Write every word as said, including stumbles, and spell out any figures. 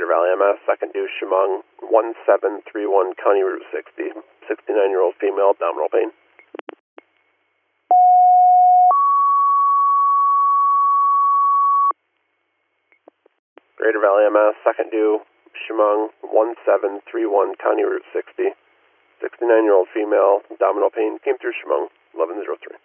Valley M S, second due Chemung, one seven three one County Route sixty, sixty-nine-year-old female, abdominal pain. Greater Valley M S, second due Chemung, one seven three one County Route sixty, sixty-nine-year-old female, abdominal pain, came through Chemung, eleven oh three.